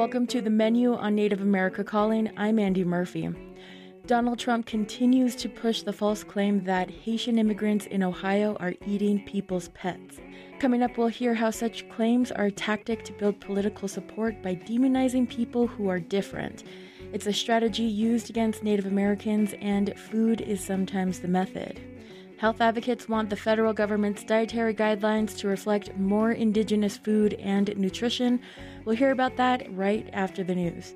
Welcome to The Menu on Native America Calling. I'm Andy Murphy. Donald Trump continues to push the false claim that Haitian immigrants in Ohio are eating people's pets. Coming up, we'll hear how such claims are a tactic to build political support by demonizing people who are different. It's a strategy used against Native Americans, and food is sometimes the method. Health advocates want the federal government's dietary guidelines to reflect more indigenous food and nutrition. We'll hear about that right after the news.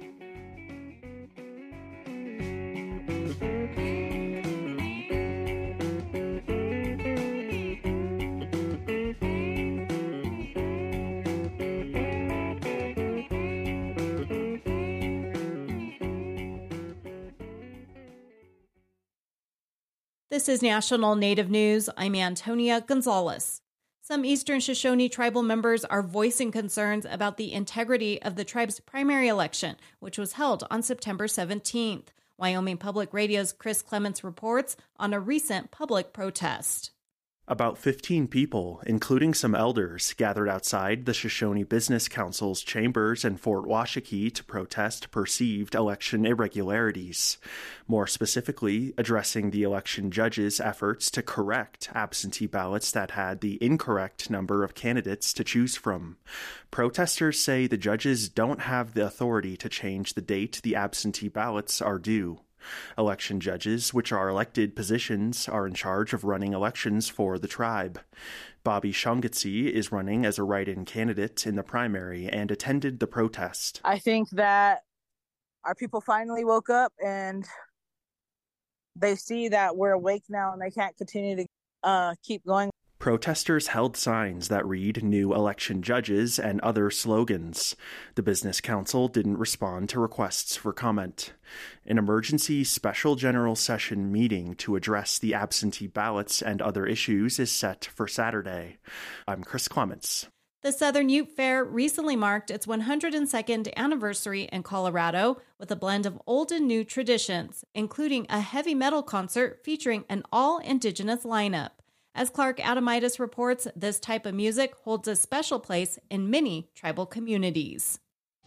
This is National Native News. I'm Antonia Gonzalez. Some Eastern Shoshone tribal members are voicing concerns about the integrity of the tribe's primary election, which was held on September 17th. Wyoming Public Radio's Chris Clements reports on a recent public protest. About 15 people, including some elders, gathered outside the Shoshone Business Council's chambers in Fort Washakie to protest perceived election irregularities. More specifically, addressing the election judges' efforts to correct absentee ballots that had the incorrect number of candidates to choose from. Protesters say the judges don't have the authority to change the date the absentee ballots are due. Election judges, which are elected positions, are in charge of running elections for the tribe. Bobby Shongetsi is running as a write-in candidate in the primary and attended the protest. I think that our people finally woke up and they see that we're awake now and they can't continue to keep going. Protesters held signs that read "New Election Judges" and other slogans. The Business Council didn't respond to requests for comment. An emergency special general session meeting to address the absentee ballots and other issues is set for Saturday. I'm Chris Clements. The Southern Ute Fair recently marked its 102nd anniversary in Colorado with a blend of old and new traditions, including a heavy metal concert featuring an all-indigenous lineup. As Clark Adamitis reports, this type of music holds a special place in many tribal communities.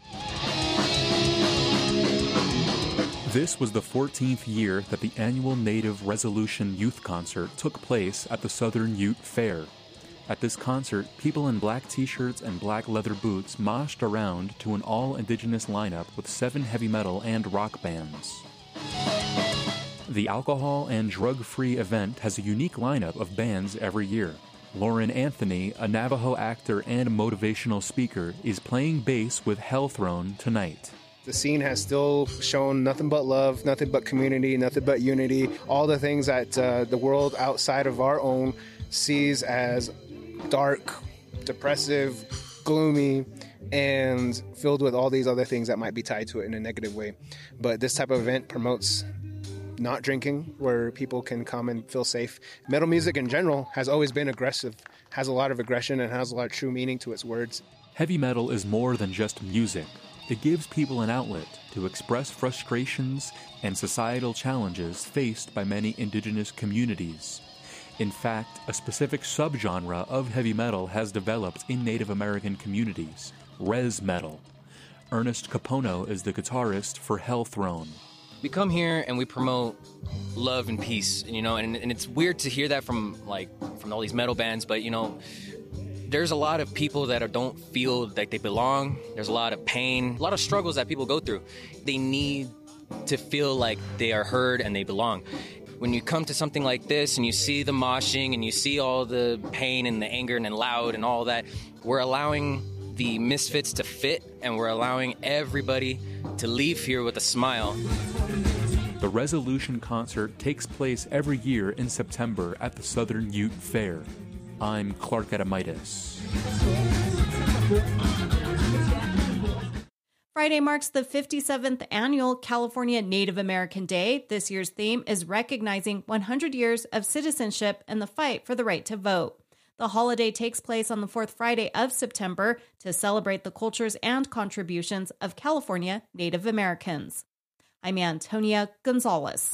This was the 14th year that the annual Native Resolution Youth Concert took place at the Southern Ute Fair. At this concert, people in black t-shirts and black leather boots moshed around to an all-indigenous lineup with 7 heavy metal and rock bands. The alcohol and drug-free event has a unique lineup of bands every year. Lauren Anthony, a Navajo actor and motivational speaker, is playing bass with Hellthrone tonight. The scene has still shown nothing but love, nothing but community, nothing but unity, all the things that the world outside of our own sees as dark, depressive, gloomy, and filled with all these other things that might be tied to it in a negative way. But this type of event promotes not drinking, where people can come and feel safe. Metal music in general has always been aggressive, has a lot of aggression, and has a lot of true meaning to its words. Heavy metal is more than just music. It gives people an outlet to express frustrations and societal challenges faced by many indigenous communities. In fact, a specific subgenre of heavy metal has developed in Native American communities, res metal. Ernest Capono is the guitarist for Hellthrone. We come here and we promote love and peace, and it's weird to hear that from all these metal bands, but there's a lot of people that don't feel like they belong. There's a lot of pain, a lot of struggles that people go through. They need to feel like they are heard and they belong. When you come to something like this and you see the moshing and you see all the pain and the anger and the loud and all that, we're allowing the misfits to fit, and we're allowing everybody to leave here with a smile. The Resolution Concert takes place every year in September at the Southern Ute Fair. I'm Clark Adamitis. Friday marks the 57th annual California Native American Day. This year's theme is recognizing 100 years of citizenship and the fight for the right to vote. The holiday takes place on the 4th Friday of September to celebrate the cultures and contributions of California Native Americans. I'm Antonia Gonzalez.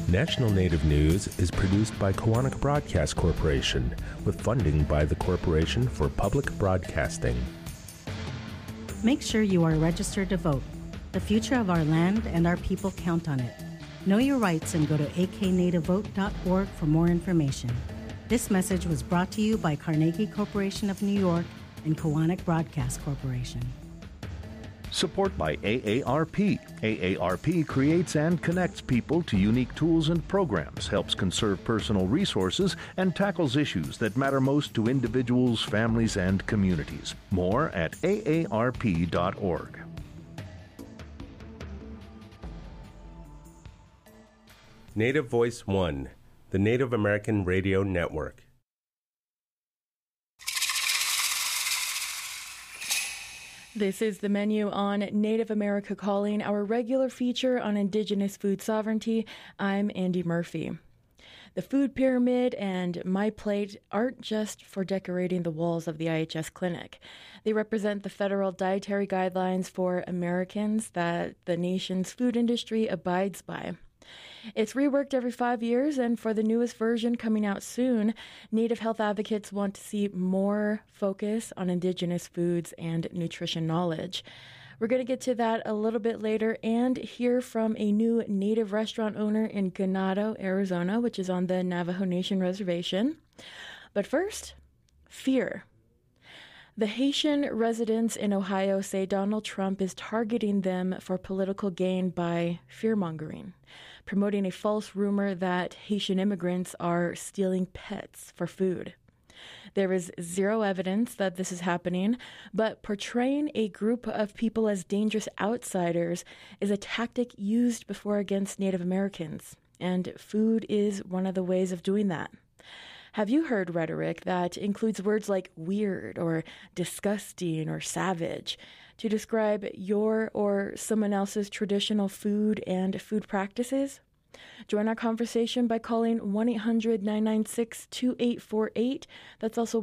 National Native News is produced by Koahnic Broadcast Corporation with funding by the Corporation for Public Broadcasting. Make sure you are registered to vote. The future of our land and our people count on it. Know your rights and go to aknativevote.org for more information. This message was brought to you by Carnegie Corporation of New York and Koahnic Broadcast Corporation. Support by AARP. AARP creates and connects people to unique tools and programs, helps conserve personal resources, and tackles issues that matter most to individuals, families, and communities. More at aarp.org. Native Voice One, the Native American Radio Network. This is the menu on Native America Calling, our regular feature on Indigenous food sovereignty. I'm Andy Murphy. The food pyramid and My Plate aren't just for decorating the walls of the IHS clinic. They represent the federal dietary guidelines for Americans that the nation's food industry abides by. It's reworked every 5 years, and for the newest version coming out soon, Native health advocates want to see more focus on Indigenous foods and nutrition knowledge. We're going to get to that a little bit later and hear from a new Native restaurant owner in Ganado, Arizona, which is on the Navajo Nation reservation. But first, fear. The Haitian residents in Ohio say Donald Trump is targeting them for political gain by fear-mongering, promoting a false rumor that Haitian immigrants are stealing pets for food. There is zero evidence that this is happening, but portraying a group of people as dangerous outsiders is a tactic used before against Native Americans, and food is one of the ways of doing that. Have you heard rhetoric that includes words like weird or disgusting or savage to describe your or someone else's traditional food and food practices? Join our conversation by calling 1-800-996-2848. That's also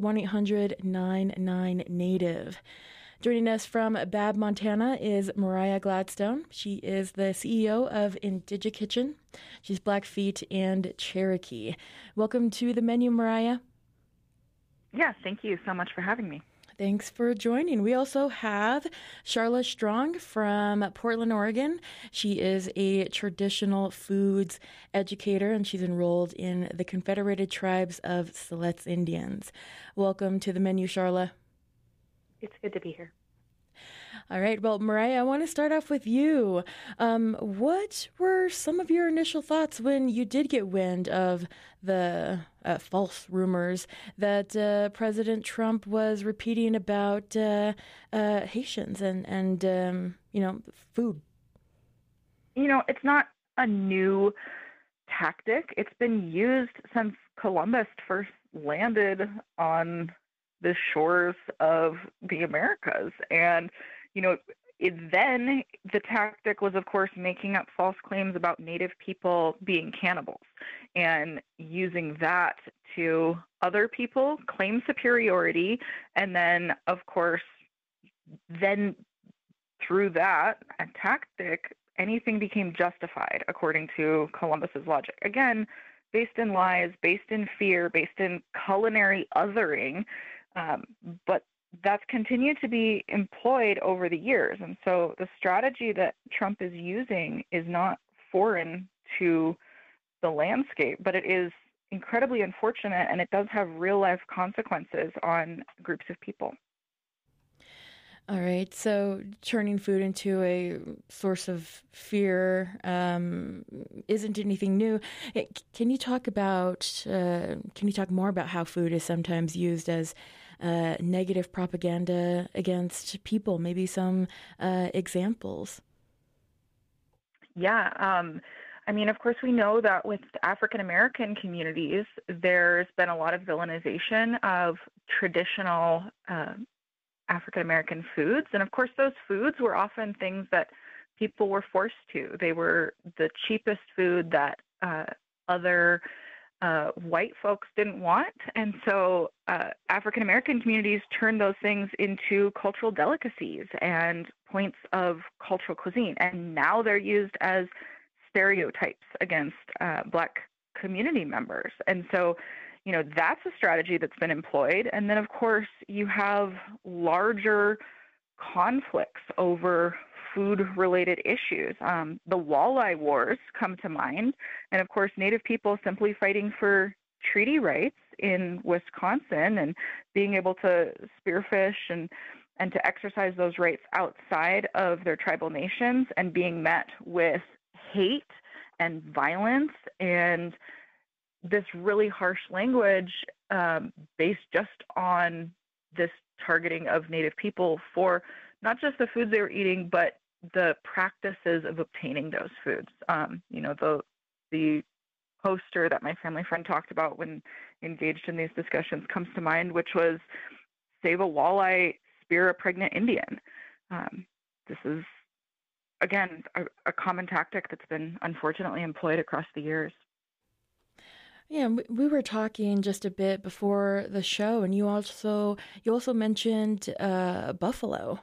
1-800-99-NATIVE. Joining us from Babb, Montana is Mariah Gladstone. She is the CEO of IndigiKitchen. She's Blackfeet and Cherokee. Welcome to the menu, Mariah. Yes, thank you so much for having me. Thanks for joining. We also have Sharla Strong from Portland, Oregon. She is a traditional foods educator, and she's enrolled in the Confederated Tribes of Siletz Indians. Welcome to the menu, Sharla. It's good to be here. All right. Well, Mariah, I want to start off with you. What were some of your initial thoughts when you did get wind of the false rumors that President Trump was repeating about Haitians and food? It's not a new tactic. It's been used since Columbus first landed on the shores of the Americas. And, then the tactic was, of course, making up false claims about Native people being cannibals and using that to other people claim superiority. And then, of course, through that tactic, anything became justified according to Columbus's logic. Again, based in lies, based in fear, based in culinary othering, but that's continued to be employed over the years. And so the strategy that Trump is using is not foreign to the landscape, but it is incredibly unfortunate, and it does have real-life consequences on groups of people. All right, so turning food into a source of fear isn't anything new. Can you talk more about how food is sometimes used as negative propaganda against people? Maybe some examples. Yeah. Of course, we know that with African American communities, there's been a lot of villainization of traditional African American foods. And of course, those foods were often things that people were forced to. They were the cheapest food that other white folks didn't want. And so African American communities turned those things into cultural delicacies and points of cultural cuisine. And now they're used as stereotypes against Black community members. And so, that's a strategy that's been employed. And then, of course, you have larger conflicts over food-related issues. The walleye wars come to mind. And, of course, Native people simply fighting for treaty rights in Wisconsin and being able to spearfish and to exercise those rights outside of their tribal nations and being met with hate and violence and this really harsh language based just on this targeting of Native people for not just the foods they were eating, but the practices of obtaining those foods. The poster that my family friend talked about when engaged in these discussions comes to mind, which was save a walleye, spear a pregnant Indian. This is, again, a common tactic that's been unfortunately employed across the years. Yeah, we were talking just a bit before the show, and you also mentioned buffalo.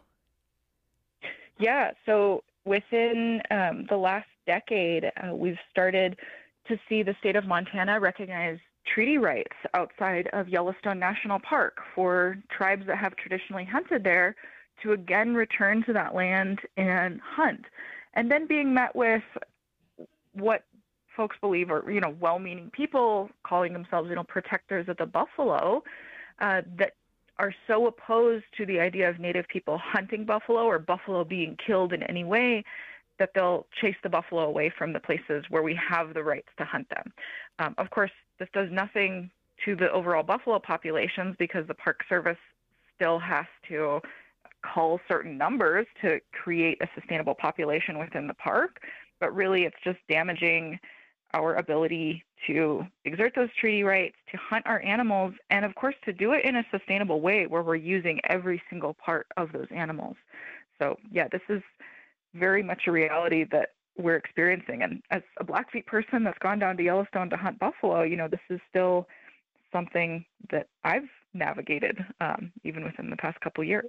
Yeah, so within the last decade, we've started to see the state of Montana recognize treaty rights outside of Yellowstone National Park for tribes that have traditionally hunted there to again return to that land and hunt. And then being met with what folks believe are, well-meaning people calling themselves, protectors of the buffalo, that are so opposed to the idea of Native people hunting buffalo or buffalo being killed in any way that they'll chase the buffalo away from the places where we have the rights to hunt them. Of course, this does nothing to the overall buffalo populations because the Park Service still has to cull certain numbers to create a sustainable population within the park. But really, it's just damaging our ability to exert those treaty rights, to hunt our animals, and of course, to do it in a sustainable way where we're using every single part of those animals. So, yeah, this is very much a reality that we're experiencing. And as a Blackfeet person that's gone down to Yellowstone to hunt buffalo, this is still something that I've navigated even within the past couple years.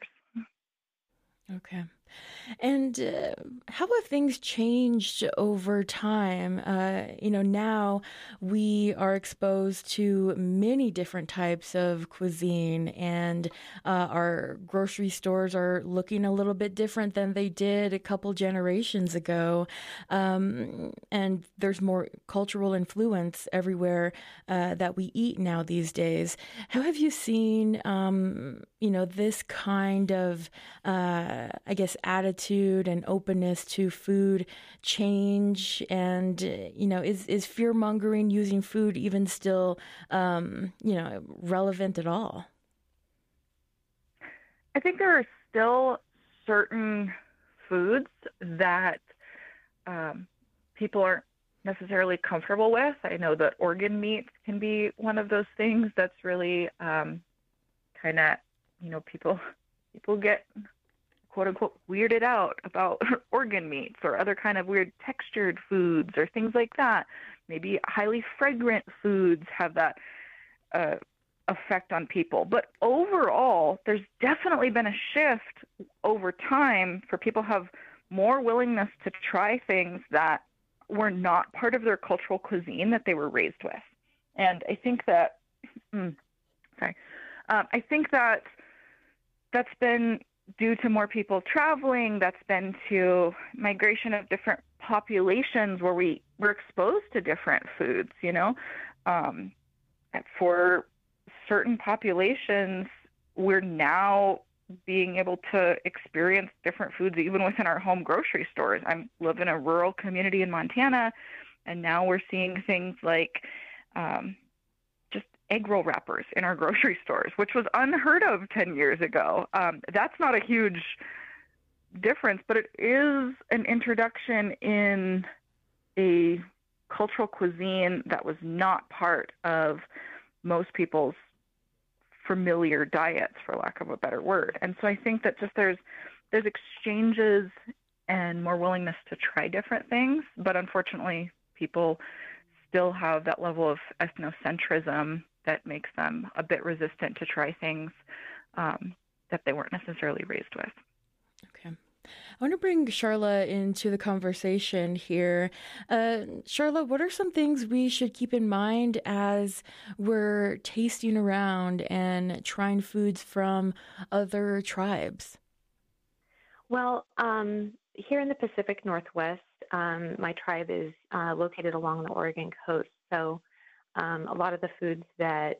Okay. And how have things changed over time? Now we are exposed to many different types of cuisine, and our grocery stores are looking a little bit different than they did a couple generations ago. And there's more cultural influence everywhere that we eat now these days. How have you seen, this kind of, attitude and openness to food change? And, is fear-mongering using food even still, relevant at all? I think there are still certain foods that people aren't necessarily comfortable with. I know that organ meat can be one of those things that's really kind of, people get quote unquote weirded out about organ meats or other kind of weird textured foods or things like that. Maybe highly fragrant foods have that effect on people. But overall, there's definitely been a shift over time for people to have more willingness to try things that were not part of their cultural cuisine that they were raised with. And I think that, I think that that's been due to more people traveling, that's been to migration of different populations where we're exposed to different foods, for certain populations, we're now being able to experience different foods even within our home grocery stores. I live in a rural community in Montana, and now we're seeing things like just egg roll wrappers in our grocery stores, which was unheard of 10 years ago. That's not a huge difference, but it is an introduction in a cultural cuisine that was not part of most people's familiar diets, for lack of a better word. And so I think that just there's exchanges and more willingness to try different things, but unfortunately people still have that level of ethnocentrism that makes them a bit resistant to try things that they weren't necessarily raised with. Okay. I want to bring Sharla into the conversation here. Sharla, what are some things we should keep in mind as we're tasting around and trying foods from other tribes? Well, here in the Pacific Northwest, my tribe is located along the Oregon coast. So a lot of the foods that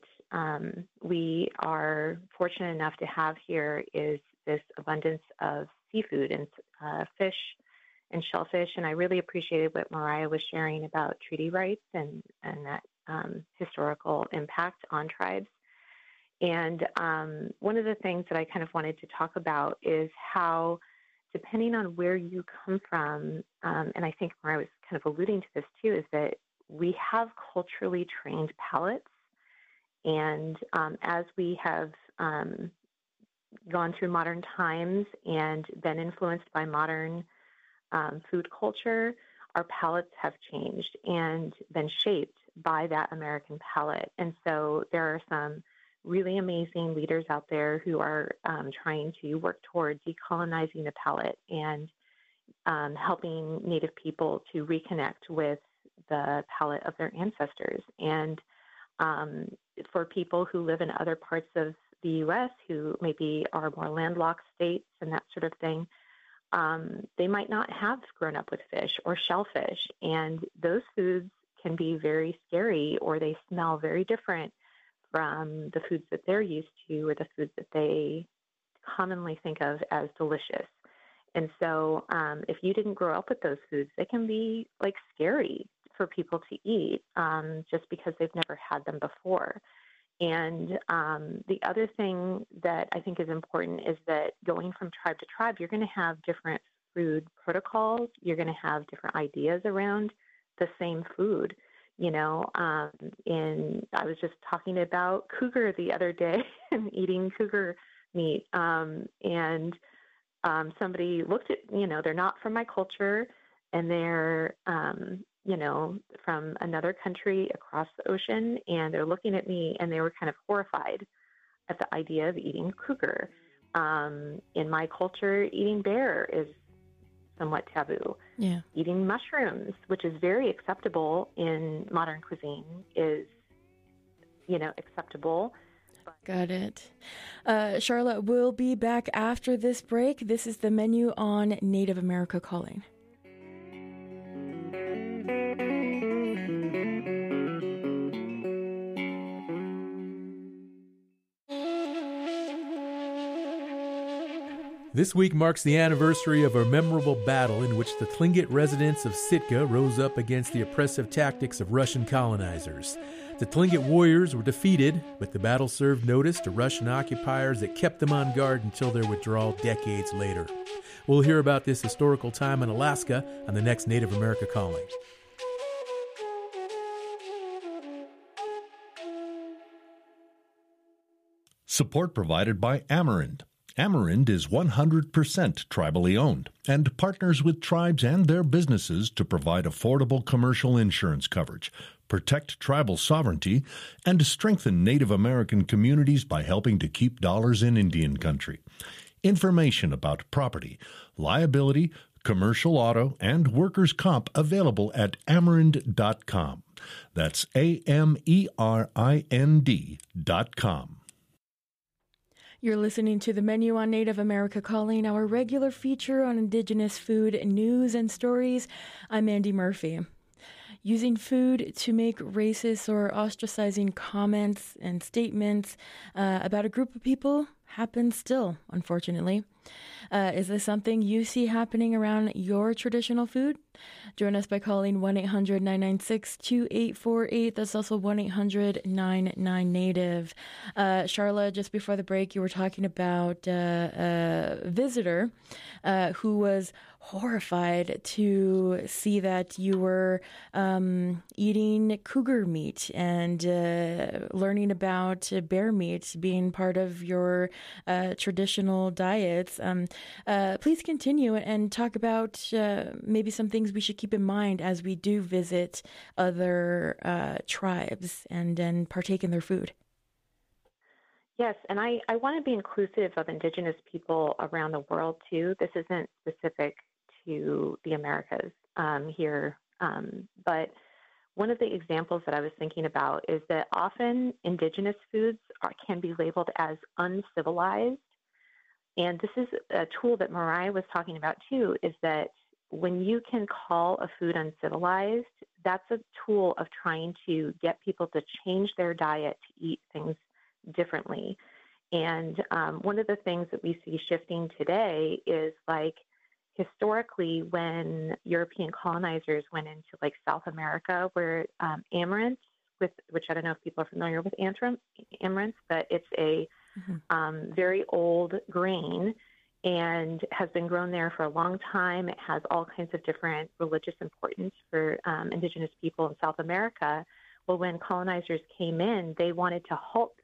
we are fortunate enough to have here is this abundance of seafood and fish and shellfish. And I really appreciated what Mariah was sharing about treaty rights and that historical impact on tribes. And one of the things that I kind of wanted to talk about is how, depending on where you come from, and I think Mariah was kind of alluding to this too, is that we have culturally trained palates. And as we have gone through modern times and been influenced by modern food culture, our palates have changed and been shaped by that American palate. And so there are some really amazing leaders out there who are trying to work toward decolonizing the palate and helping Native people to reconnect with the palate of their ancestors. And for people who live in other parts of the U.S. who maybe are more landlocked states and that sort of thing, they might not have grown up with fish or shellfish. And those foods can be very scary, or they smell very different from the foods that they're used to or the foods that they commonly think of as delicious. And so if you didn't grow up with those foods, they can be like scary for people to eat just because they've never had them before. And the other thing that I think is important is that going from tribe to tribe, you're going to have different food protocols. You're going to have different ideas around the same food. You know, I was just talking about cougar the other day and eating cougar meat. And somebody looked at, they're not from my culture, and they're, from another country across the ocean, and they're looking at me and they were kind of horrified at the idea of eating cougar. In my culture, eating bear is somewhat taboo. Yeah. Eating mushrooms, which is very acceptable in modern cuisine, is, acceptable. Got it. Charlotte, we'll be back after this break. This is the menu on Native America Calling. This week marks the anniversary of a memorable battle in which the Tlingit residents of Sitka rose up against the oppressive tactics of Russian colonizers. The Tlingit warriors were defeated, but the battle served notice to Russian occupiers that kept them on guard until their withdrawal decades later. We'll hear about this historical time in Alaska on the next Native America Calling. Support provided by Amerind. Amerind is 100% tribally owned and partners with tribes and their businesses to provide affordable commercial insurance coverage, protect tribal sovereignty, and strengthen Native American communities by helping to keep dollars in Indian country. Information about property, liability, commercial auto, and workers' comp available at Amerind.com. That's AMERIND.com. You're listening to the menu on Native America Calling, our regular feature on Indigenous food, news, and stories. I'm Andy Murphy. Using food to make racist or ostracizing comments and statements about a group of people happens still, unfortunately. Is this something you see happening around your traditional food? Join us by calling 1-800-996-2848. That's also 1-800-99-NATIVE. Charla, just before the break, you were talking about a visitor who was horrified to see that you were eating cougar meat and learning about bear meat being part of your traditional diets. Please continue and talk about maybe some things we should keep in mind as we do visit other tribes and partake in their food. Yes, and I want to be inclusive of Indigenous people around the world too. This isn't specific to the Americas here, but one of the examples that I was thinking about is that often Indigenous foods can be labeled as uncivilized. And this is a tool that Mariah was talking about too, is that when you can call a food uncivilized, that's a tool of trying to get people to change their diet to eat things differently. And one of the things that we see shifting today is like historically when European colonizers went into like South America, where amaranth, which I don't know if people are familiar with amaranth, but it's a very old grain and has been grown there for a long time. It has all kinds of different religious importance for Indigenous people in South America. Well, when colonizers came in, they wanted to halt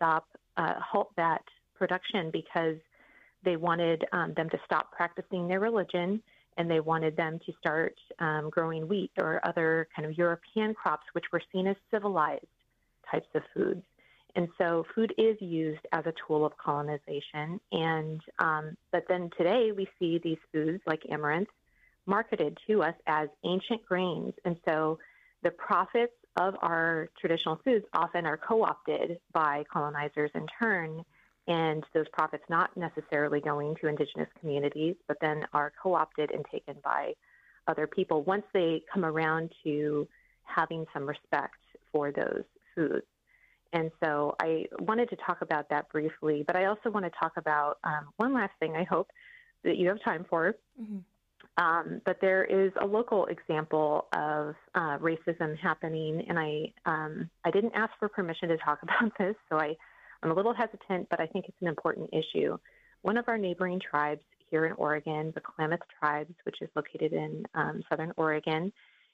that production because they wanted them to stop practicing their religion, and they wanted them to start growing wheat or other kind of European crops, which were seen as civilized types of foods. And so food is used as a tool of colonization. And but then today we see these foods like amaranth marketed to us as ancient grains. And so the profits of our traditional foods often are co-opted by colonizers in turn, and those profits not necessarily going to Indigenous communities, but then are co-opted and taken by other people once they come around to having some respect for those foods. And so I wanted to talk about that briefly, but I also want to talk about one last thing I hope that you have time for. Mm-hmm. But there is a local example of racism happening, and I didn't ask for permission to talk about this, so I'm a little hesitant, but I think it's an important issue. One of our neighboring tribes here in Oregon, the Klamath Tribes, which is located in southern Oregon,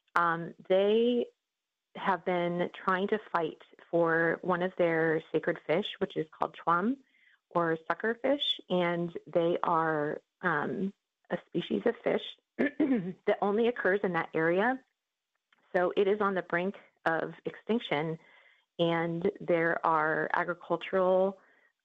they have been trying to fight for one of their sacred fish, which is called chwam or suckerfish, and they are a species of fish that only occurs in that area. So it is on the brink of extinction, and there's an agricultural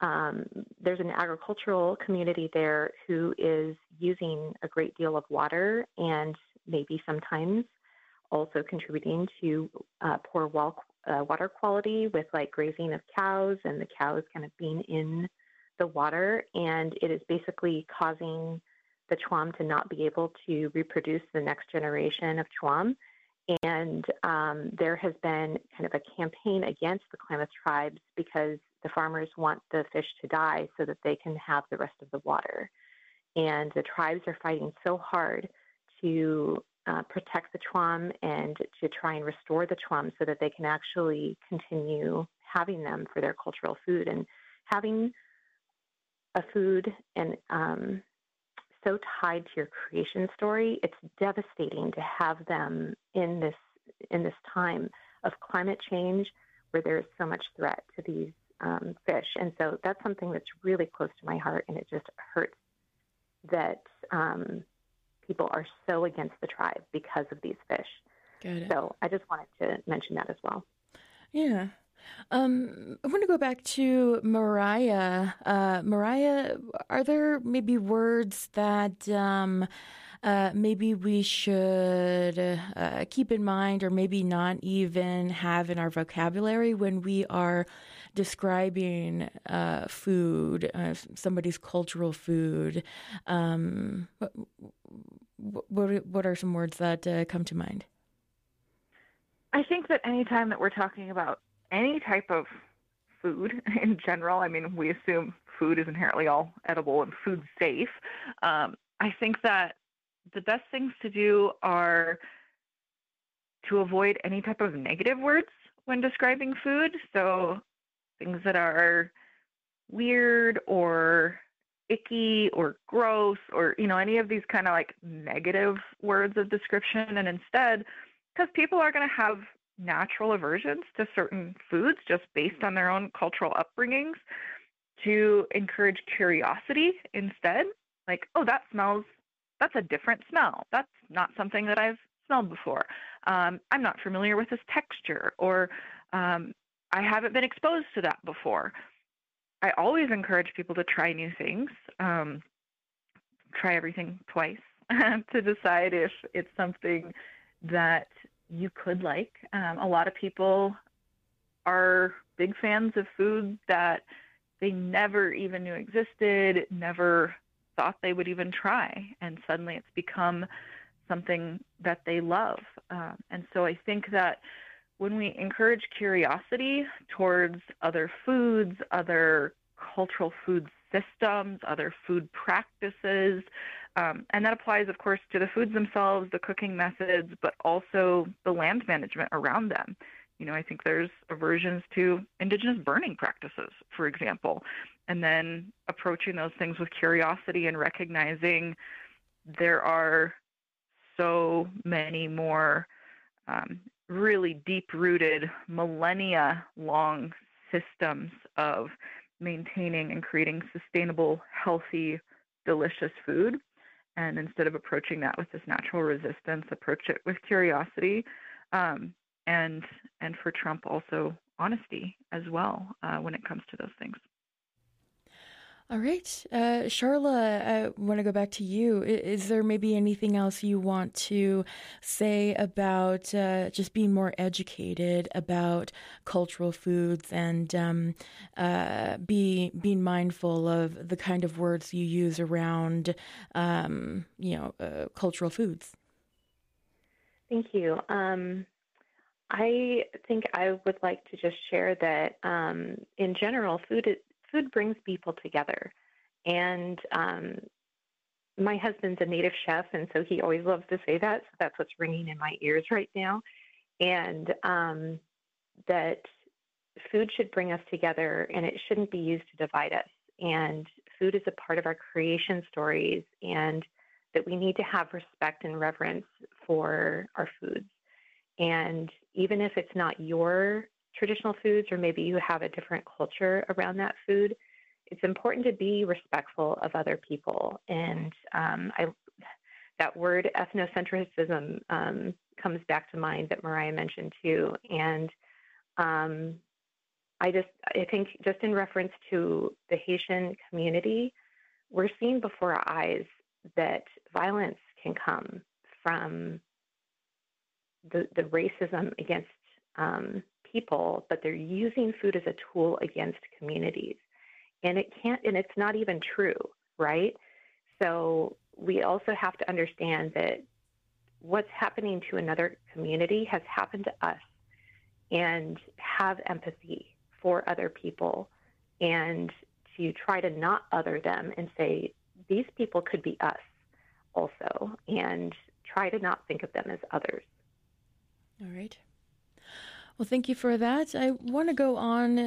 community there who is using a great deal of water and maybe sometimes also contributing to poor water quality with like grazing of cows and the cows kind of being in the water. And it is basically causing the chwam to not be able to reproduce the next generation of chwam. And there has been kind of a campaign against the Klamath tribes because the farmers want the fish to die so that they can have the rest of the water. And the tribes are fighting so hard to protect the chwam and to try and restore the chwam so that they can actually continue having them for their cultural food. And having a food and so tied to your creation story, it's devastating to have them in this time of climate change where there's so much threat to these fish. And so that's something that's really close to my heart, and it just hurts that people are so against the tribe because of these fish. Got it. So I just wanted to mention that as well. Yeah. I want to go back to Mariah. Mariah, are there maybe words that maybe we should keep in mind or maybe not even have in our vocabulary when we are describing food, somebody's cultural food? What are some words that come to mind? I think that anytime that we're talking about any type of food in general, I mean, we assume food is inherently all edible and food safe. I think that the best things to do are to avoid any type of negative words when describing food. So things that are weird or icky or gross or, any of these kind of like negative words of description. And instead, because people are going to have natural aversions to certain foods just based on their own cultural upbringings, to encourage curiosity instead. Like, oh, that's a different smell. That's not something that I've smelled before. I'm not familiar with this texture, or I haven't been exposed to that before. I always encourage people to try new things, try everything twice to decide if it's something that you could like. A lot of people are big fans of food that they never even knew existed, never thought they would even try, and suddenly it's become something that they love. And so I think that when we encourage curiosity towards other foods, other cultural food systems, other food practices, and that applies, of course, to the foods themselves, the cooking methods, but also the land management around them. I think there's aversions to indigenous burning practices, for example, and then approaching those things with curiosity and recognizing there are so many more really deep-rooted, millennia-long systems of maintaining and creating sustainable, healthy, delicious food. And instead of approaching that with this natural resistance, approach it with curiosity, and for Trump also honesty as well when it comes to those things. All right. Sharla, I want to go back to you. Is there maybe anything else you want to say about just being more educated about cultural foods and being mindful of the kind of words you use around, cultural foods? Thank you. I think I would like to just share that in general, food brings people together. And my husband's a native chef, and so he always loves to say that. So that's what's ringing in my ears right now. And that food should bring us together, and it shouldn't be used to divide us. And food is a part of our creation stories, and that we need to have respect and reverence for our foods. And even if it's not your traditional foods, or maybe you have a different culture around that food, it's important to be respectful of other people. And that word ethnocentrism comes back to mind that Mariah mentioned too. And I think just in reference to the Haitian community, we're seeing before our eyes that violence can come from the racism against people, but they're using food as a tool against communities. And it's not even true, right? So we also have to understand that what's happening to another community has happened to us, and have empathy for other people, and to try to not other them and say, these people could be us also, and try to not think of them as others. All right. Well, thank you for that. I want to go on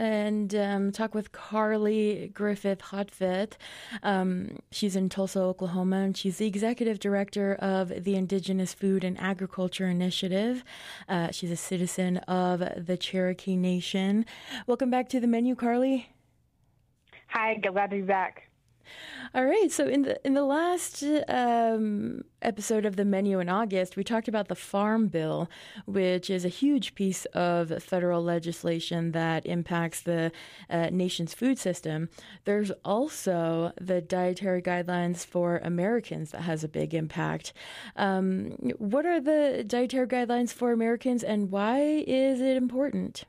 and talk with Carly Griffith-Hotvet. She's in Tulsa, Oklahoma, and she's the executive director of the Indigenous Food and Agriculture Initiative. She's a citizen of the Cherokee Nation. Welcome back to the menu, Carly. Hi, glad to be back. All right. So in the last episode of the menu in August, we talked about the Farm Bill, which is a huge piece of federal legislation that impacts the nation's food system. There's also the Dietary Guidelines for Americans that has a big impact. What are the Dietary Guidelines for Americans, and why is it important?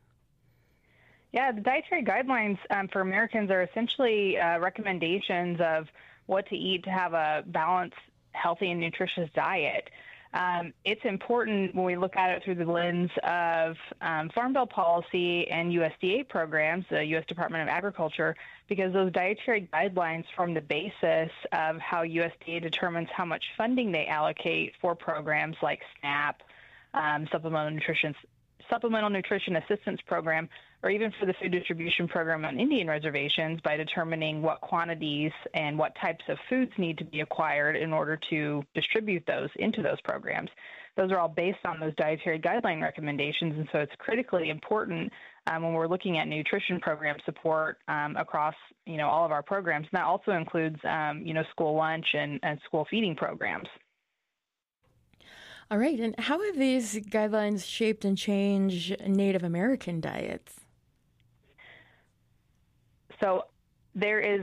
Yeah, the dietary guidelines for Americans are essentially recommendations of what to eat to have a balanced, healthy, and nutritious diet. It's important when we look at it through the lens of Farm Bill policy and USDA programs, the U.S. Department of Agriculture, because those dietary guidelines form the basis of how USDA determines how much funding they allocate for programs like SNAP, Supplemental Nutrition Assistance Program, or even for the food distribution program on Indian reservations, by determining what quantities and what types of foods need to be acquired in order to distribute those into those programs. Those are all based on those dietary guideline recommendations, and so it's critically important when we're looking at nutrition program support across all of our programs. And that also includes school lunch and school feeding programs. All right. And how have these guidelines shaped and changed Native American diets? So there's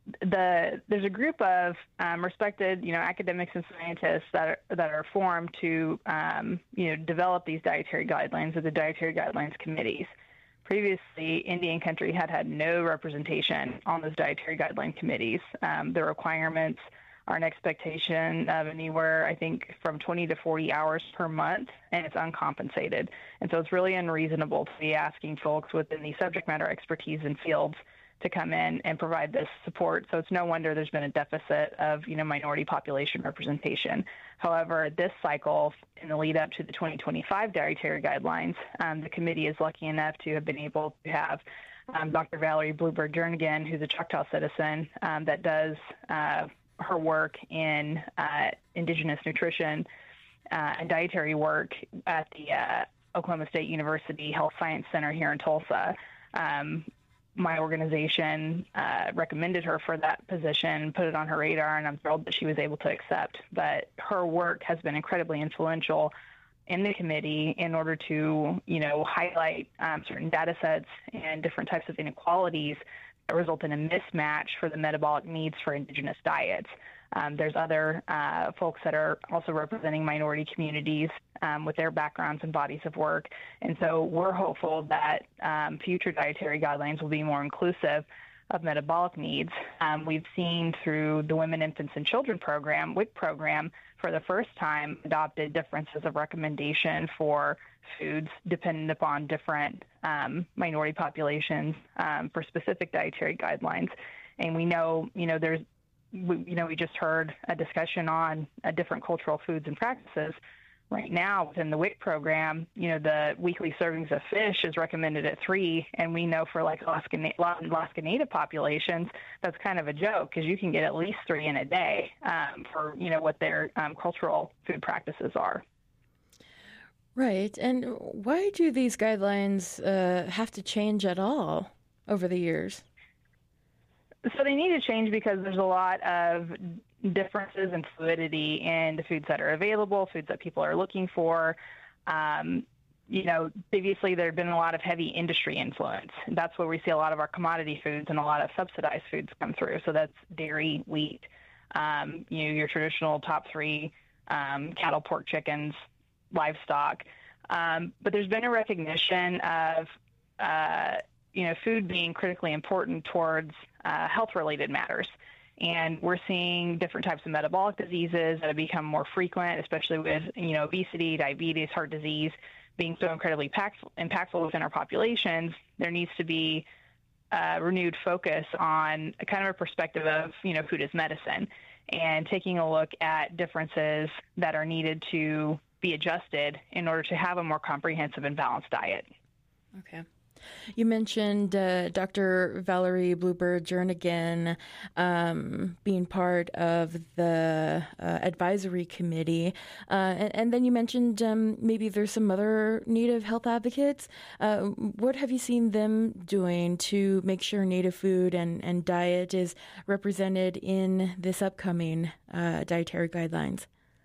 a group of respected, academics and scientists that are formed to, develop these dietary guidelines or the dietary guidelines committees. Previously, Indian country had no representation on those dietary guideline committees. The requirements are an expectation of anywhere, I think, from 20 to 40 hours per month, and it's uncompensated. And so it's really unreasonable to be asking folks within the subject matter expertise in fields to come in and provide this support. So it's no wonder there's been a deficit of, minority population representation. However, this cycle, in the lead up to the 2025 dietary guidelines, the committee is lucky enough to have been able to have Dr. Valerie Bluebird Jernigan, who's a Choctaw citizen that does her work in indigenous nutrition and dietary work at the Oklahoma State University Health Science Center here in Tulsa. My organization recommended her for that position, put it on her radar, and I'm thrilled that she was able to accept. But her work has been incredibly influential in the committee in order to, highlight certain data sets and different types of inequalities that result in a mismatch for the metabolic needs for indigenous diets. There's other folks that are also representing minority communities with their backgrounds and bodies of work. And so we're hopeful that future dietary guidelines will be more inclusive of metabolic needs. We've seen through the Women, Infants, and Children program, WIC program, for the first time adopted differences of recommendation for foods dependent upon different minority populations for specific dietary guidelines. And we know, we just heard a discussion on different cultural foods and practices. Right now, within the WIC program, the weekly servings of fish is recommended at 3, and we know for Alaska Native populations, that's kind of a joke because you can get at least 3 in a day for what their cultural food practices are. Right, and why do these guidelines have to change at all over the years? So they need to change because there's a lot of differences in fluidity in the foods that are available, foods that people are looking for. Previously there had been a lot of heavy industry influence. That's where we see a lot of our commodity foods and a lot of subsidized foods come through. So that's dairy, wheat, your traditional top 3, cattle, pork, chickens, livestock. But there's been a recognition of, food being critically important towards health-related matters. And we're seeing different types of metabolic diseases that have become more frequent, especially with, obesity, diabetes, heart disease being so incredibly impactful within our populations. There needs to be renewed focus on a kind of a perspective of, food as medicine, and taking a look at differences that are needed to be adjusted in order to have a more comprehensive and balanced diet. Okay. You mentioned Dr. Valerie Bluebird Jernigan being part of the advisory committee, and then you mentioned maybe there's some other Native health advocates. What have you seen them doing to make sure Native food and diet is represented in this upcoming dietary guidelines?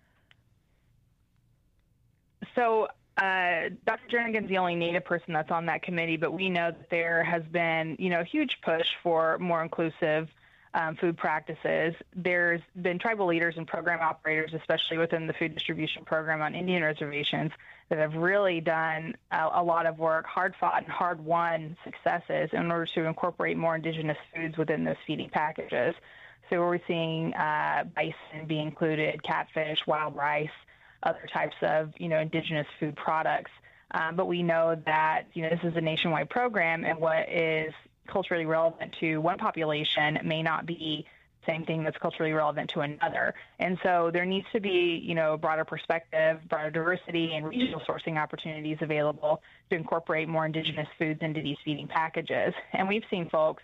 So Dr. Jernigan's the only Native person that's on that committee, but we know that there has been, a huge push for more inclusive food practices. There's been tribal leaders and program operators, especially within the food distribution program on Indian reservations, that have really done a lot of work, hard-fought and hard-won successes in order to incorporate more indigenous foods within those feeding packages. So we're seeing bison be included, catfish, wild rice, other types of, indigenous food products. But we know that, this is a nationwide program, and what is culturally relevant to one population may not be the same thing that's culturally relevant to another. And so there needs to be, a broader perspective, broader diversity, and regional sourcing opportunities available to incorporate more indigenous foods into these feeding packages. And we've seen folks,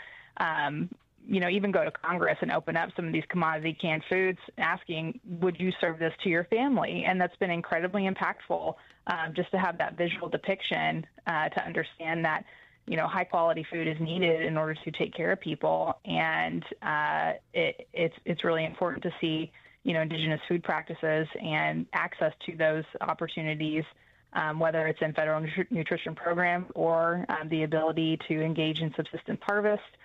even go to Congress and open up some of these commodity canned foods, asking, would you serve this to your family? And that's been incredibly impactful, just to have that visual depiction to understand that, high quality food is needed in order to take care of people. And it's really important to see, indigenous food practices and access to those opportunities, whether it's in federal nutrition programs or the ability to engage in subsistence harvest.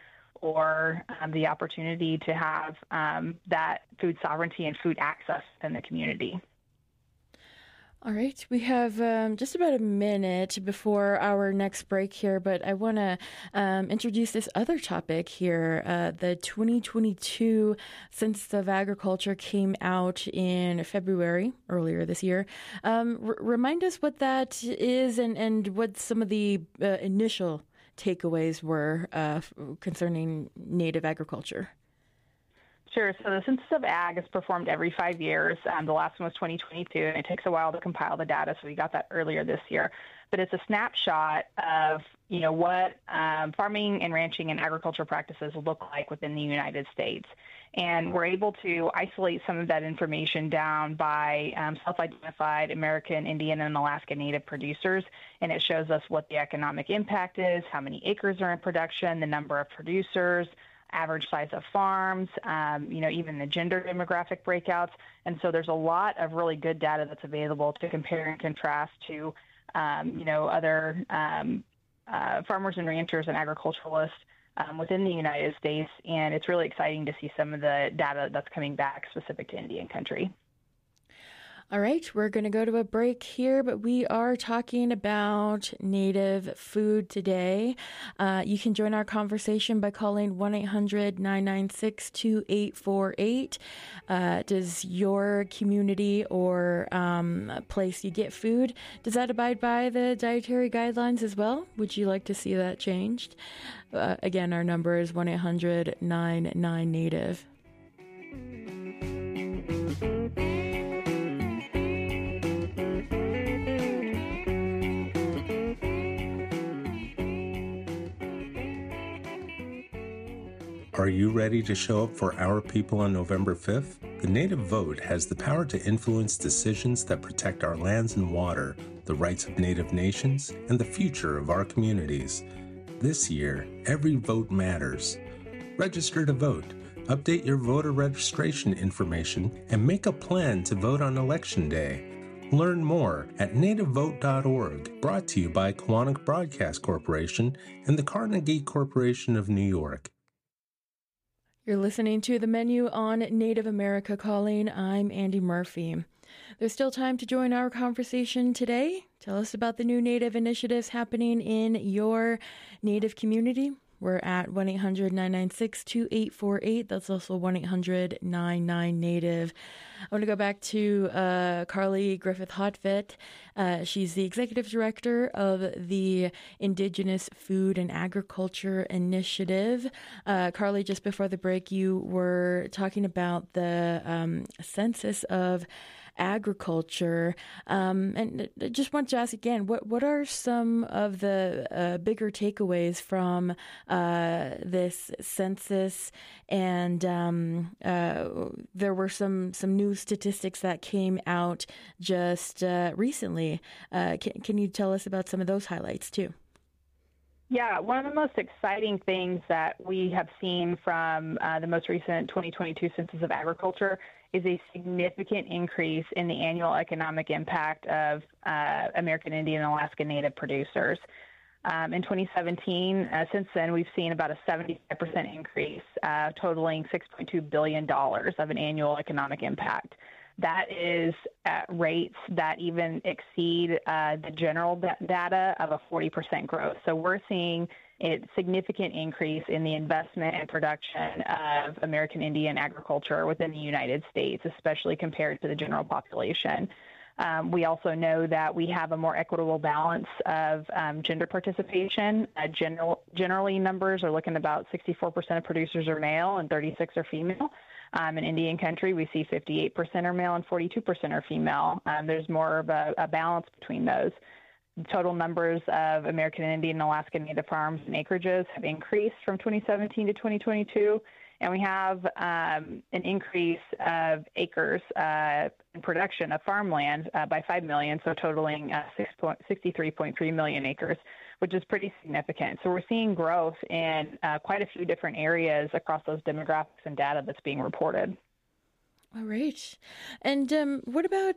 or the opportunity to have that food sovereignty and food access in the community. All right, we have just about a minute before our next break here, but I want to introduce this other topic here. The 2022 Census of Agriculture came out in February, earlier this year. Remind us what that is and what some of the initial takeaways were concerning native agriculture. Sure. So the Census of Ag is performed every 5 years. The last one was 2022, and it takes a while to compile the data, so we got that earlier this year. But it's a snapshot of, what farming and ranching and agriculture practices look like within the United States. And we're able to isolate some of that information down by self-identified American, Indian, and Alaska Native producers. And it shows us what the economic impact is, how many acres are in production, the number of producers, average size of farms, even the gender demographic breakouts. And so there's a lot of really good data that's available to compare and contrast to, other farmers and ranchers and agriculturalists within the United States. And it's really exciting to see some of the data that's coming back specific to Indian country. All right, we're going to go to a break here, but we are talking about native food today. You can join our conversation by calling 1-800-996-2848. Does your community or place you get food, does that abide by the dietary guidelines as well? Would you like to see that changed? Again, our number is 1-800-99-NATIVE. Are you ready to show up for our people on November 5th? The Native Vote has the power to influence decisions that protect our lands and water, the rights of Native nations, and the future of our communities. This year, every vote matters. Register to vote, update your voter registration information, and make a plan to vote on Election Day. Learn more at nativevote.org, brought to you by Koahnic Broadcast Corporation and the Carnegie Corporation of New York. You're listening to The Menu on Native America Calling. I'm Andy Murphy. There's still time to join our conversation today. Tell us about the new Native initiatives happening in your Native community. We're at 1-800-996-2848. That's also 1-800-99-NATIVE. I want to go back to Carly Griffith-Hotvet. She's the Executive Director of the Indigenous Food and Agriculture Initiative. Carly, just before the break, you were talking about the Census of Agriculture. And I just want to ask again, what are some of the bigger takeaways from this census? And there were some new statistics that came out just recently. Can you tell us about some of those highlights too? Yeah, one of the most exciting things that we have seen from the most recent 2022 Census of Agriculture is a significant increase in the annual economic impact of American Indian and Alaska Native producers. In 2017, since then, we've seen about a 75% increase, totaling $6.2 billion of an annual economic impact. That is at rates that even exceed the general data of a 40% growth. So we're seeing a significant increase in the investment and production of American Indian agriculture within the United States, especially compared to the general population. We also know that we have a more equitable balance of gender participation. Generally, numbers are looking about 64% of producers are male and 36% are female. In Indian country, we see 58% are male and 42% are female. There's more of a balance between those. Total numbers of American Indian and Alaska Native farms and acreages have increased from 2017 to 2022. And we have an increase of acres in production of farmland by 5 million, so totaling 63.3 million acres, which is pretty significant. So we're seeing growth in quite a few different areas across those demographics and data that's being reported. All right. And what about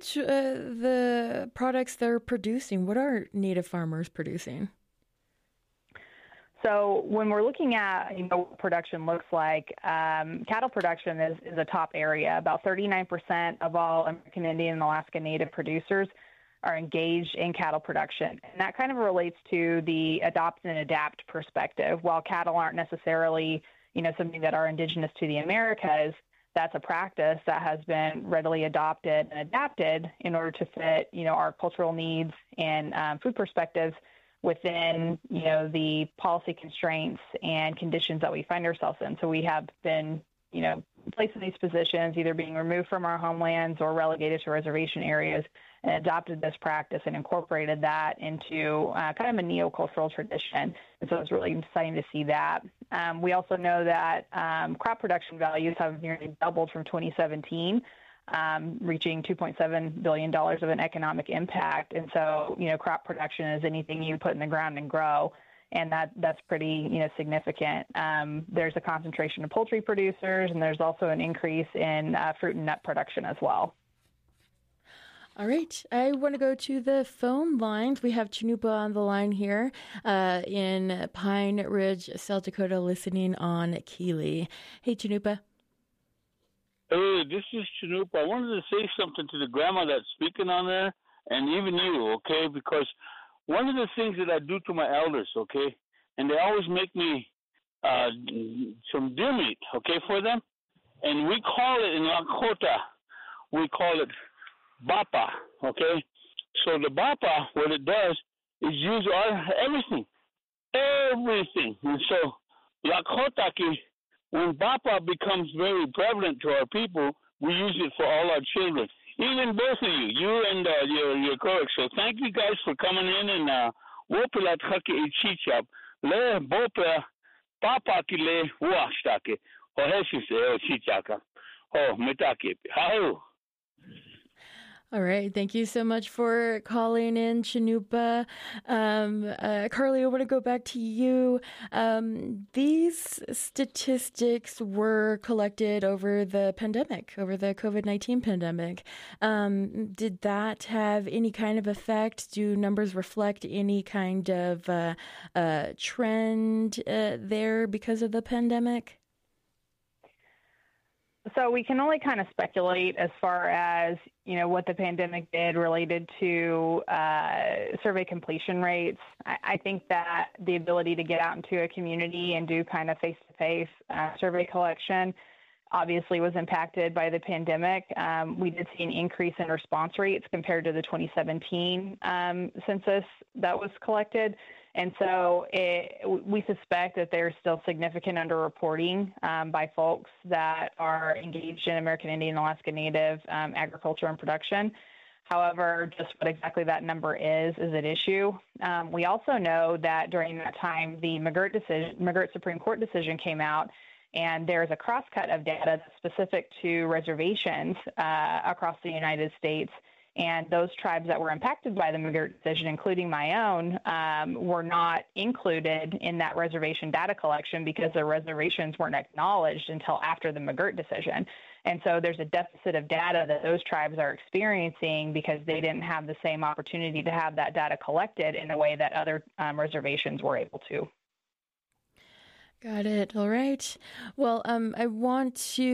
the products they're producing? What are Native farmers producing? So when we're looking at what production looks like, cattle production is a top area. About 39% of all American Indian and Alaska Native producers are engaged in cattle production. And that kind of relates to the adopt and adapt perspective. While cattle aren't necessarily, something that are indigenous to the Americas, that's a practice that has been readily adopted and adapted in order to fit, our cultural needs and food perspectives within, the policy constraints and conditions that we find ourselves in. So we have been, placed in these positions, either being removed from our homelands or relegated to reservation areas, and adopted this practice and incorporated that into kind of a neocultural tradition. And so it's really exciting to see that. We also know that crop production values have nearly doubled from 2017, reaching $2.7 billion of an economic impact. And so, crop production is anything you put in the ground and grow. And that's pretty, significant. There's a concentration of poultry producers, and there's also an increase in fruit and nut production as well. All right. I want to go to the phone lines. We have Chanupa on the line here in Pine Ridge, South Dakota, listening on Keeley. Hey, Chanupa. Hey, this is Chanupa. I wanted to say something to the grandma that's speaking on there, and even you, okay? Because one of the things that I do to my elders, okay, and they always make me some deer meat, okay, for them, and we call it in Lakota, we call it bapa, okay? So the bapa, what it does is use everything. And so Lakota, when bapa becomes very prevalent to our people, we use it for all our children. Even both of you and your colleagues. So thank you guys for coming in and wopila tkake ichichap. Le bopa papa ki le washtake. O heshi se o chichaka. Oh, metake. How? All right. Thank you so much for calling in, Chanupa. Carly, I want to go back to you. These statistics were collected over the pandemic, over the COVID-19 pandemic. Did that have any kind of effect? Do numbers reflect any kind of trend there because of the pandemic? So we can only kind of speculate as far as, what the pandemic did related to survey completion rates. I think that the ability to get out into a community and do kind of face-to-face survey collection obviously was impacted by the pandemic. We did see an increase in response rates compared to the 2017 census that was collected. And so we suspect that there's still significant underreporting by folks that are engaged in American Indian, Alaska Native agriculture and production. However, just what exactly that number is an issue. We also know that during that time, the McGirt Supreme Court decision came out, and there's a crosscut of data that's specific to reservations across the United States. And those tribes that were impacted by the McGirt decision, including my own, were not included in that reservation data collection because the reservations weren't acknowledged until after the McGirt decision. And so there's a deficit of data that those tribes are experiencing because they didn't have the same opportunity to have that data collected in a way that other reservations were able to. Got it. All right. Well, I want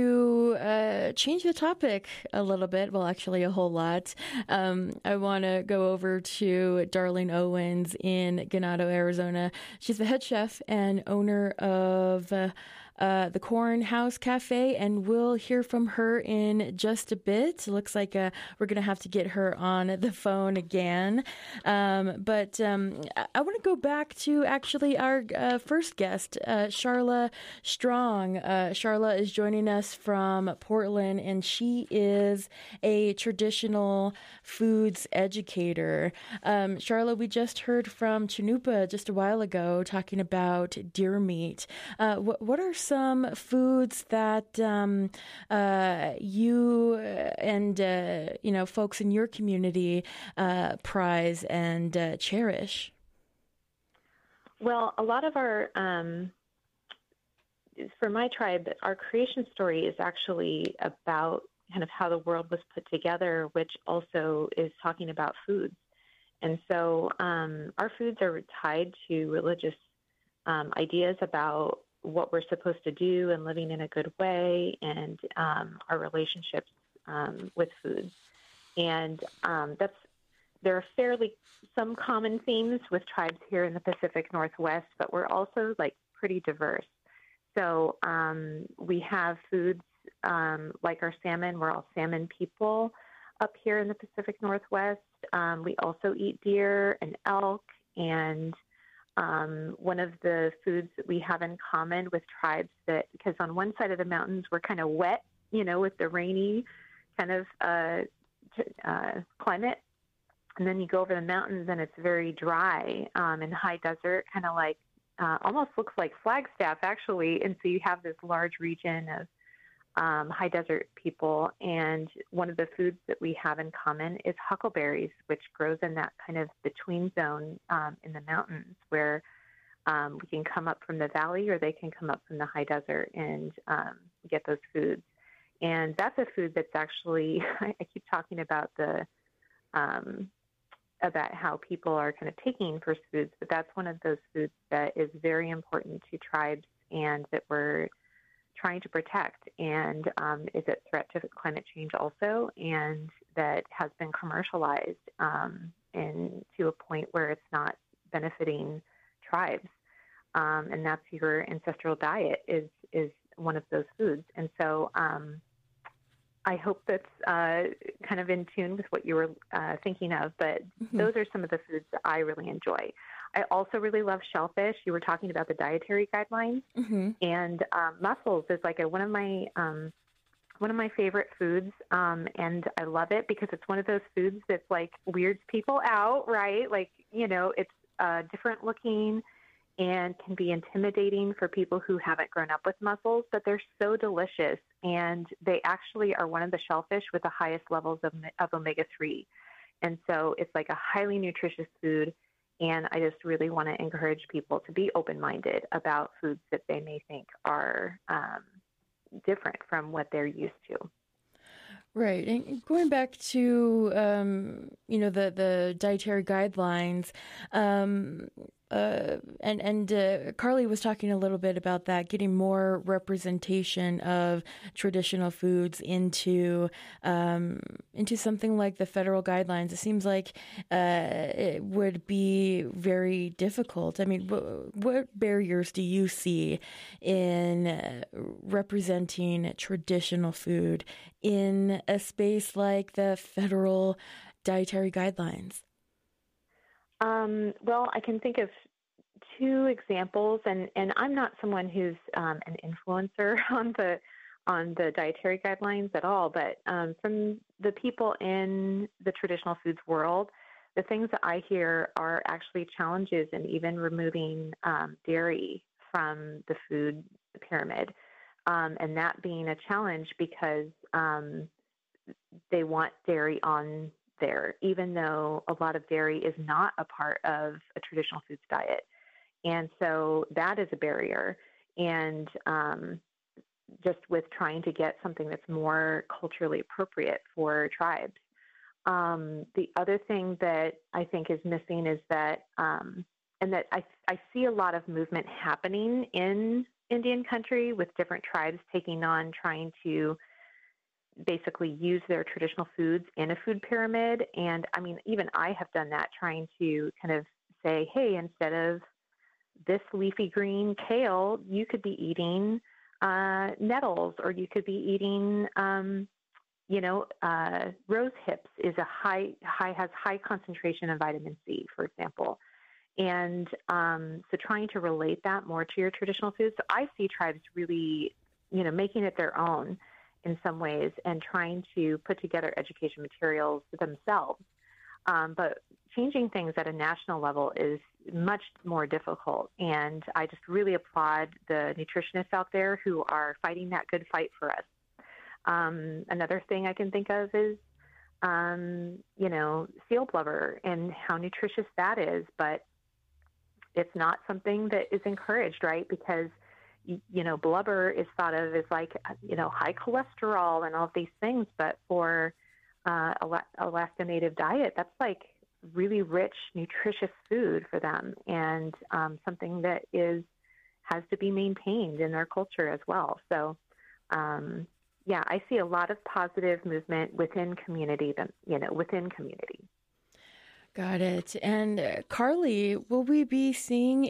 to change the topic a little bit. Well, actually, a whole lot. I want to go over to Darlene Owens in Ganado, Arizona. She's the head chef and owner of the Corn House Cafe, and we'll hear from her in just a bit. It looks like we're going to have to get her on the phone again. But I want to go back to actually our first guest, Sharla Strong. Sharla is joining us from Portland, and she is a traditional foods educator. Sharla, we just heard from Chanupa just a while ago talking about deer meat. What are some foods that you and folks in your community prize and cherish? Well, a lot of our for my tribe, our creation story is actually about kind of how the world was put together, which also is talking about foods. And so our foods are tied to religious ideas about what we're supposed to do and living in a good way, and our relationships with food. And there are fairly some common themes with tribes here in the Pacific Northwest, but we're also like pretty diverse. So we have foods like our salmon. We're all salmon people up here in the Pacific Northwest. We also eat deer and elk, and one of the foods that we have in common with tribes, that because on one side of the mountains we're kind of wet, with the rainy kind of climate, and then you go over the mountains and it's very dry and high desert, kind of like almost looks like Flagstaff actually. And so you have this large region of high desert people, and one of the foods that we have in common is huckleberries, which grows in that kind of between zone in the mountains where we can come up from the valley or they can come up from the high desert and get those foods. And that's a food that's actually, I keep talking about about how people are kind of taking first foods, but that's one of those foods that is very important to tribes and that we're trying to protect, and is a threat to climate change also, and that has been commercialized and to a point where it's not benefiting tribes. And that's your ancestral diet is one of those foods. And so I hope that's kind of in tune with what you were thinking of, but those are some of the foods that I really enjoy. I also really love shellfish. You were talking about the dietary guidelines, and mussels is like one of my favorite foods, and I love it because it's one of those foods that's like weirds people out, right? Like, it's different looking and can be intimidating for people who haven't grown up with mussels, but they're so delicious, and they actually are one of the shellfish with the highest levels of omega-3. And so it's like a highly nutritious food, and I just really want to encourage people to be open-minded about foods that they may think are different from what they're used to. Right. And going back to, the dietary guidelines, Carly was talking a little bit about that, getting more representation of traditional foods into something like the federal guidelines. It seems like it would be very difficult. I mean, what barriers do you see in representing traditional food in a space like the federal dietary guidelines? Well, I can think of two examples, and I'm not someone who's an influencer on the dietary guidelines at all, but from the people in the traditional foods world, the things that I hear are actually challenges in even removing dairy from the food pyramid, and that being a challenge because they want dairy on there, even though a lot of dairy is not a part of a traditional foods diet. And so that is a barrier. And just with trying to get something that's more culturally appropriate for tribes. The other thing that I think is missing is that, and that I see a lot of movement happening in Indian country with different tribes taking on trying to basically use their traditional foods in a food pyramid. And I mean, even I have done that, trying to kind of say, hey, instead of this leafy green kale, you could be eating nettles, or you could be eating, rose hips has high concentration of vitamin C, for example. And so trying to relate that more to your traditional foods. So I see tribes really, making it their own in some ways and trying to put together education materials themselves. But changing things at a national level is much more difficult. And I just really applaud the nutritionists out there who are fighting that good fight for us. Another thing I can think of is, seal blubber and how nutritious that is, but it's not something that is encouraged, right? Because blubber is thought of as like, high cholesterol and all of these things. But for Alaska Native diet, that's like really rich, nutritious food for them, and something that is has to be maintained in their culture as well. So, I see a lot of positive movement within community. Within community. Got it. And Carly, will we be seeing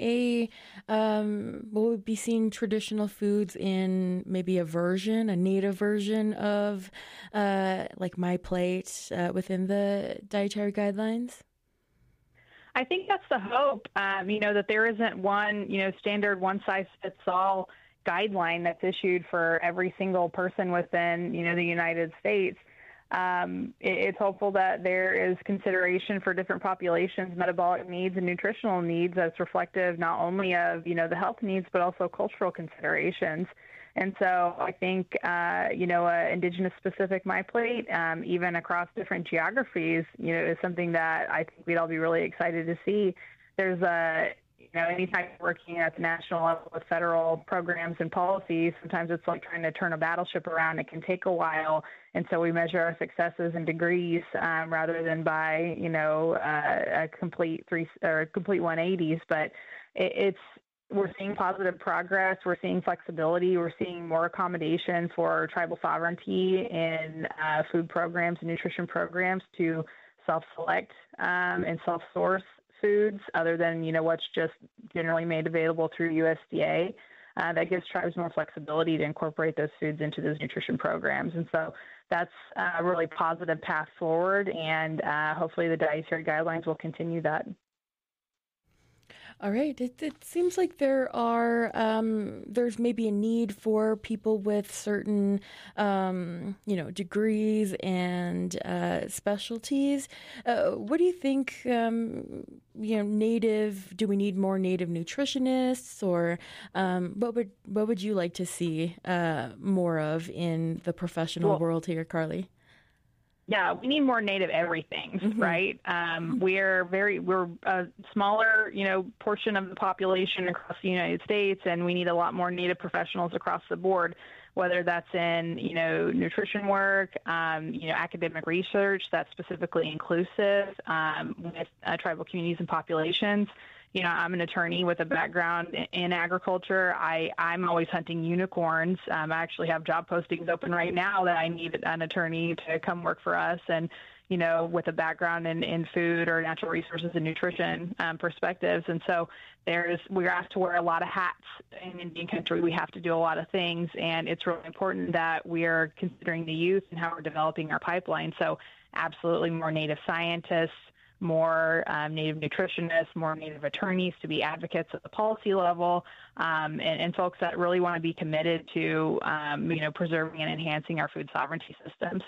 traditional foods in maybe a native version of like My Plate within the dietary guidelines? I think that's the hope, that there isn't one, standard one-size-fits-all guideline that's issued for every single person within, the United States. It's hopeful that there is consideration for different populations' metabolic needs and nutritional needs that's reflective not only of, the health needs, but also cultural considerations. And so I think, indigenous specific My Plate, even across different geographies, is something that I think we'd all be really excited to see. There's anytime you're working at the national level with federal programs and policies, sometimes it's like trying to turn a battleship around. It can take a while. And so we measure our successes in degrees rather than by, a complete 180s. But we're seeing positive progress. We're seeing flexibility. We're seeing more accommodation for tribal sovereignty in food programs and nutrition programs to self-select and self-source foods other than, what's just generally made available through USDA. That gives tribes more flexibility to incorporate those foods into those nutrition programs. And so that's a really positive path forward, and hopefully the dietary guidelines will continue that. All right. It seems like there's maybe a need for people with certain, degrees and specialties. What do you think, native, do we need more native nutritionists, or what would you like to see more of in the professional world here, Carly? Yeah, we need more native everything, right? We're a smaller, portion of the population across the United States, and we need a lot more native professionals across the board, whether that's in, nutrition work, academic research that's specifically inclusive with tribal communities and populations. I'm an attorney with a background in agriculture. I'm always hunting unicorns. I actually have job postings open right now that I need an attorney to come work for us, and, with a background in food or natural resources and nutrition perspectives. And so we're asked to wear a lot of hats in Indian country. We have to do a lot of things, and it's really important that we are considering the youth and how we're developing our pipeline. So absolutely more native scientists, more native nutritionists, more native attorneys to be advocates at the policy level, and folks that really want to be committed to, preserving and enhancing our food sovereignty systems.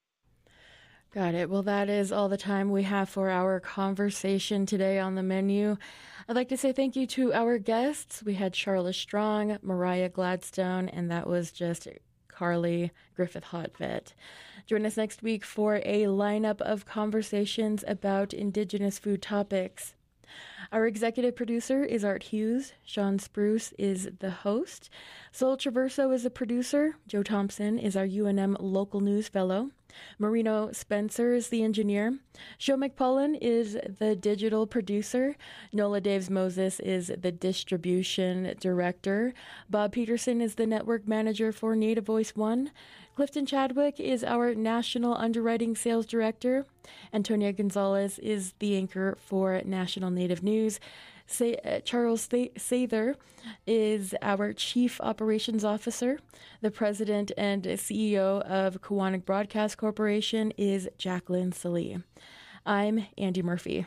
Got it. Well, that is all the time we have for our conversation today on the menu. I'd like to say thank you to our guests. We had Charla Strong, Mariah Gladstone, and that was just Carly Griffith-Hotvet. Join us next week for a lineup of conversations about Indigenous food topics. Our executive producer is Art Hughes. Sean Spruce is the host. Sol Traverso is the producer. Joe Thompson is our UNM Local News Fellow. Marino Spencer is the engineer. Joe McPullen is the digital producer. Nola Daves Moses is the distribution director. Bob Peterson is the network manager for Native Voice One. Clifton Chadwick is our national underwriting sales director. Antonia Gonzalez is the anchor for National Native News. Charles Sather is our Chief Operations Officer. The President and CEO of Kawanak Broadcast Corporation is Jacqueline Salee. I'm Andy Murphy.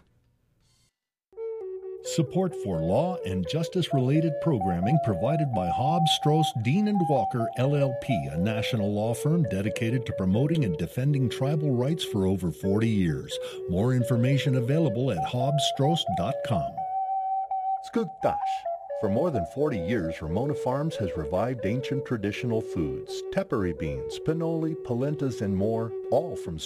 Support for law and justice-related programming provided by Hobbs, Strauss, Dean & Walker, LLP, a national law firm dedicated to promoting and defending tribal rights for over 40 years. More information available at hobbsstrauss.com. Skugtash. For more than 40 years, Ramona Farms has revived ancient traditional foods, tepary beans, pinoli, polentas, and more, all from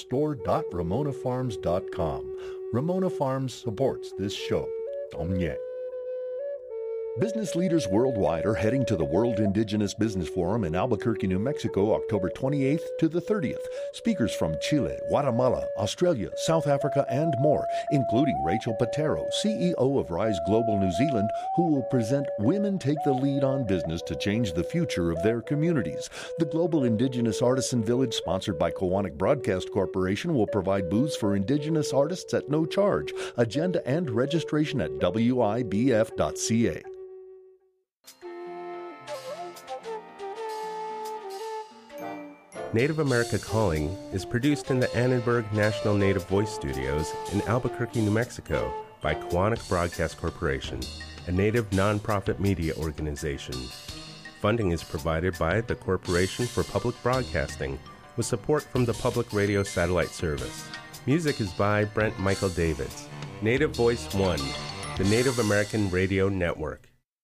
store.ramonafarms.com. Ramona Farms supports this show. Domye. Business leaders worldwide are heading to the World Indigenous Business Forum in Albuquerque, New Mexico, October 28th to the 30th. Speakers from Chile, Guatemala, Australia, South Africa, and more, including Rachel Patero, CEO of Rise Global New Zealand, who will present Women Take the Lead on Business to Change the Future of Their Communities. The Global Indigenous Artisan Village, sponsored by Koahnic Broadcast Corporation, will provide booths for Indigenous artists at no charge. Agenda and registration at wibf.ca. Native America Calling is produced in the Annenberg National Native Voice Studios in Albuquerque, New Mexico by Koahnic Broadcast Corporation, a Native nonprofit media organization. Funding is provided by the Corporation for Public Broadcasting with support from the Public Radio Satellite Service. Music is by Brent Michael Davids. Native Voice One, the Native American Radio Network.